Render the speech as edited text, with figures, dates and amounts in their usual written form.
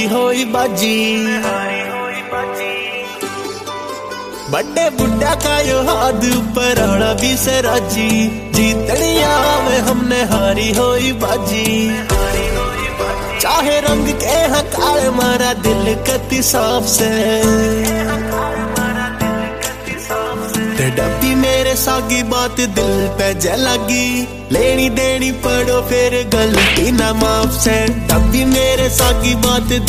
हारी होई बाजी। बड़े बुढ़ा का यो हाथ ऊपर आना भी से राजी, जीतनिया में हमने हारी होई बाजी। चाहे रंग के हैं काले मारा दिल कति साफ से, डब्बी मेरे सागी बात दिल पे जलगी, लेनी देनी पड़ो फिर गलती ना माफ से। डब्बी मेरे सागी बात